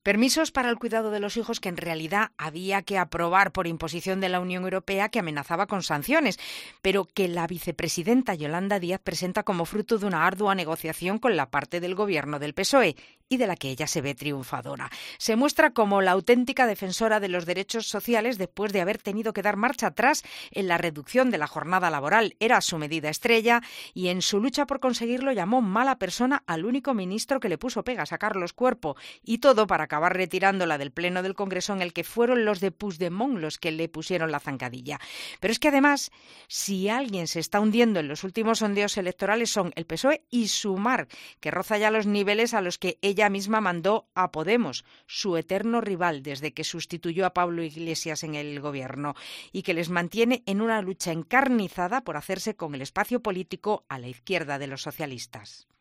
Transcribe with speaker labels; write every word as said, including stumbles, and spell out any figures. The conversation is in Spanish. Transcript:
Speaker 1: Permisos para el cuidado de los hijos que en realidad había que aprobar por imposición de la Unión Europea, que amenazaba con sanciones, pero que la vicepresidenta Yolanda Díaz presenta como fruto de una ardua negociación con la parte del gobierno del P S O E y de la que ella se ve triunfadora. Se muestra como la auténtica defensora de los derechos sociales después de haber tenido que dar marcha atrás en la reducción de la jornada laboral. Era su medida estrella y en su lucha por conseguirlo llamó mala persona al único ministro que le puso pegas, a Carlos Cuerpo, y todo para acabar retirándola del Pleno del Congreso, en el que fueron los de Puigdemont los que le pusieron la zancadilla. Pero es que además, si alguien se está hundiendo en los últimos sondeos electorales son el P S O E y Sumar, que roza ya los niveles a los que ella misma mandó a Podemos, su eterno rival desde que sustituyó a Pablo Iglesias en el gobierno, y que les mantiene en una lucha encarnizada por hacerse con el espacio político a la izquierda de los socialistas.